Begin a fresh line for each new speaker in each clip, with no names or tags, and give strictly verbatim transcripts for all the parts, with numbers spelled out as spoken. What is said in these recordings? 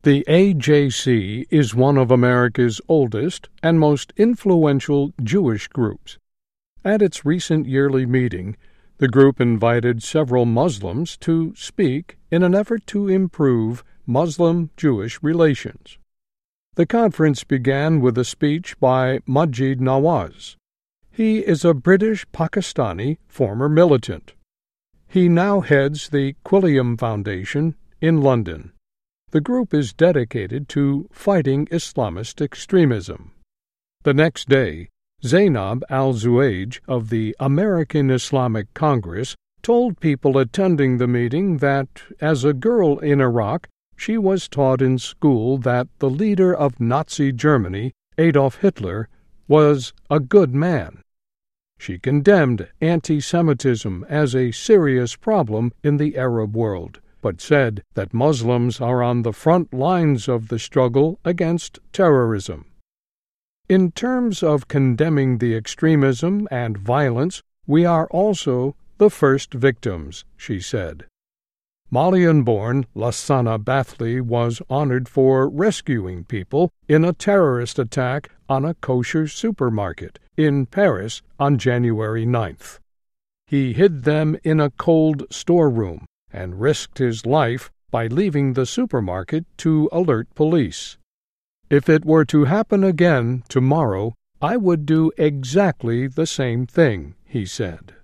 The A J C is one of America's oldest and most influential Jewish groups. At its recent yearly meeting, the group invited several Muslims to speak in an effort to improve Muslim-Jewish relations. The conference began with a speech by Maajid Nawaz. He is a British-Pakistani former militant. He now heads the Quilliam Foundation in London. The group is dedicated to fighting Islamist extremism. The next day, Zainab al-Zuaij of the American Islamic Congress told people attending the meeting that, as a girl in Iraq, she was taught in school that the leader of Nazi Germany, Adolf Hitler, was a good man. She condemned anti-Semitism as a serious problem in the Arab world, but said that Muslims are on the front lines of the struggle against terrorism. In terms of condemning the extremism and violence, we are also the first victims, she said. Malian-born Lassana Bathli was honored for rescuing people in a terrorist attack on a kosher supermarket in Paris on January ninth. He hid them in a cold storeroom and risked his life by leaving the supermarket to alert police. If it were to happen again tomorrow, I would do exactly the same thing, he said.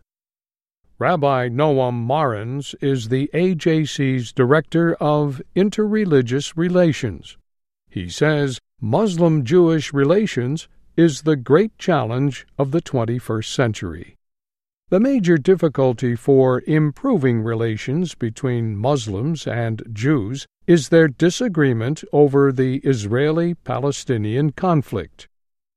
Rabbi Noam Marans is the A J C's Director of Interreligious Relations. He says Muslim-Jewish relations is the great challenge of the twenty-first century. The major difficulty for improving relations between Muslims and Jews is their disagreement over the Israeli-Palestinian conflict.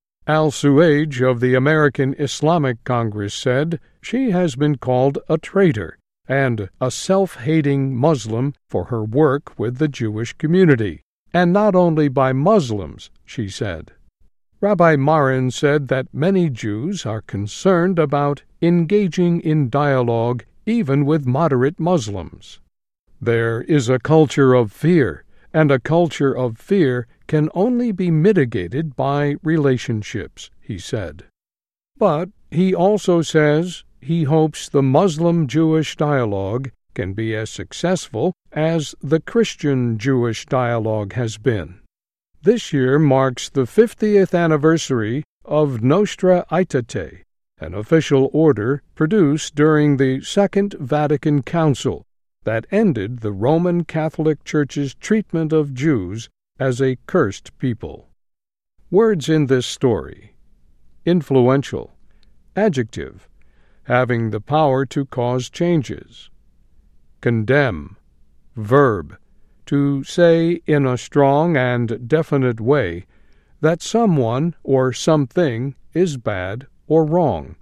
Al-Suaij of the American Islamic Congress said she has been called a traitor and a self-hating Muslim for her work with the Jewish community, and not only by Muslims, she said. Rabbi Marin said that many Jews are concerned about engaging in dialogue even with moderate Muslims. There is a culture of fear, and a culture of fear can only be mitigated by relationships, he said. But he also says he hopes the Muslim-Jewish dialogue can be as successful as the Christian-Jewish dialogue has been. This year marks the fiftieth anniversary of Nostra Aetate, an official order produced during the Second Vatican Council that ended the Roman Catholic Church's treatment of Jews as a cursed people. Words in this story: influential, adjective, having the power to cause changes; condemn, verb, to say in a strong and definite way that someone or something is bad or wrong;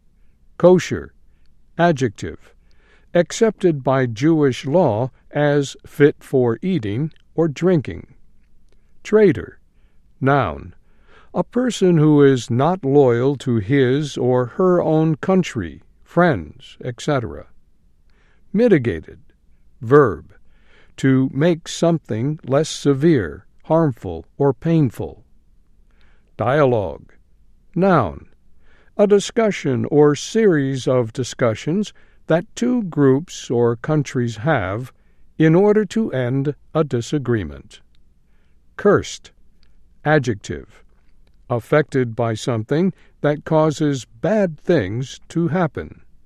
kosher, adjective, accepted by Jewish law as fit for eating or drinking; traitor, noun, a person who is not loyal to his or her own country, friends, et cetera; mitigated, verb, to make something less severe, harmful, or painful; dialogue, noun, a discussion or series of discussions that two groups or countries have in order to end a disagreement; cursed, adjective, affected by something that causes bad things to happen.